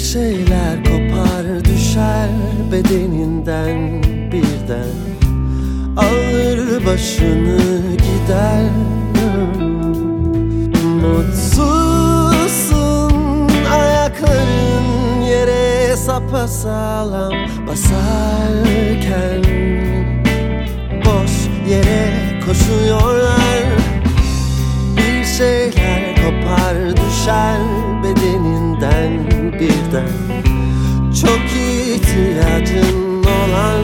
şeyler kopar düşer bedeninden birden, alır başını gider. Mutsuzsun, ayakların yere sapasağlam basarken, boş yere koşuyorlar. Bir şeyler kopar düşer bedeninden birden, çok ihtiyacın olan.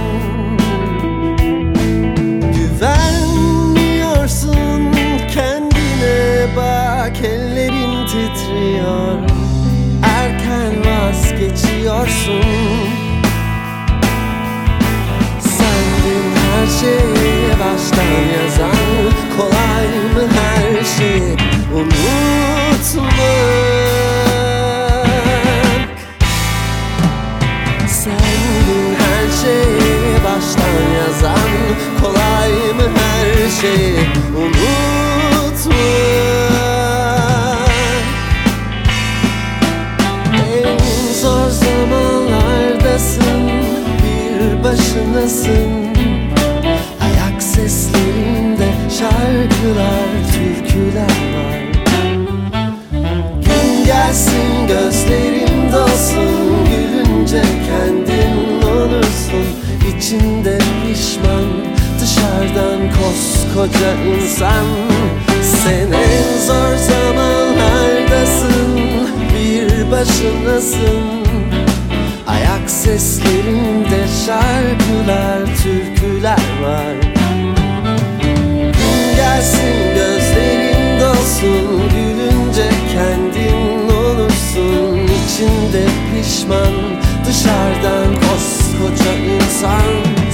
Güvenmiyorsun kendine, bak ellerin titriyor, erken vazgeçiyorsun. Sendin her şeyi baştan yazan, kolay mı her şeyi unutmak? Sendin her şeyi baştan yazan, kolay mı her şeyi unutmak? En zor zamanlardasın, bir başınasın. Ayak seslerinde şarkılar, türküler var. Gün gelsin gözlerim dolsun, gülünce kendin olursun. İçinde pişman, dışarıdan koskoca insan. Sen en zor zamanlardasın, bir başınasın. Ayak seslerinde şarkılar, türküler var. Gün gelsin gözlerin dolsun, gülünce kendin olursun. İçinde pişman, dışarıdan koskoca insan.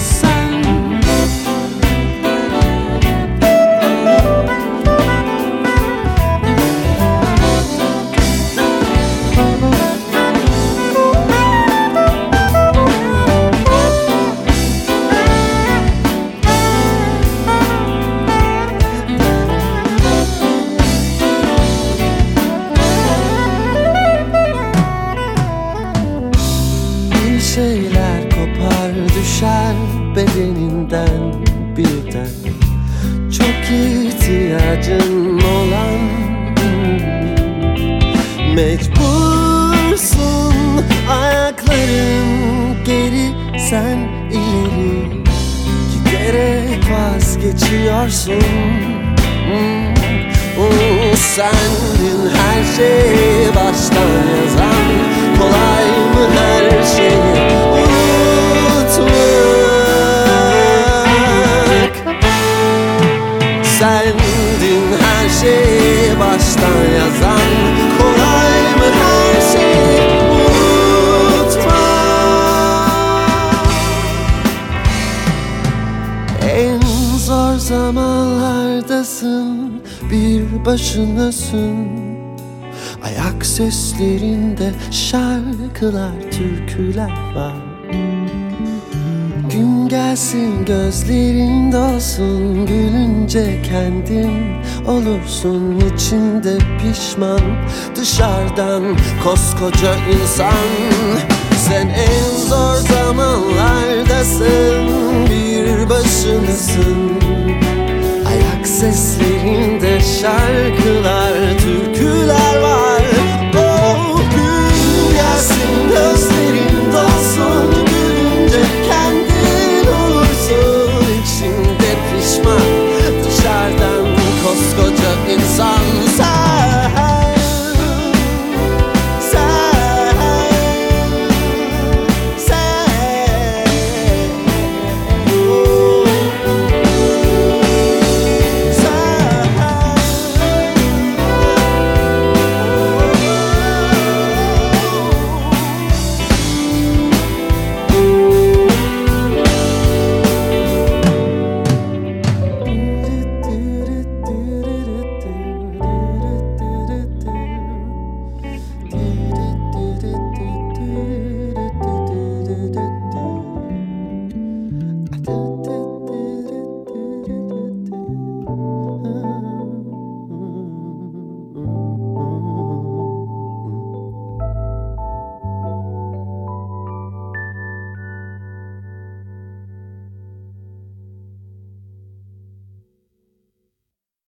Şeyler kopar düşer bedeninden birden, çok ihtiyacın olan. Mecbursun, ayakların geri, sen ileri, giderek vazgeçiyorsun. Sendin her şeyi baştan yazan, kolay mı her şeyi unutmak? Sendin her şeyi baştan yazan, kolay mı her şeyi unutmak? En zor zamanlardasın, bir başınasın. Ayak seslerinde şarkılar, türküler var. Gün gelsin gözlerin dolsun, gülünce kendin olursun. İçinde pişman, dışarıdan koskoca insan. Sen en zor zamanlardasın, bir başınasın. Ayak seslerinde şarkılar, türküler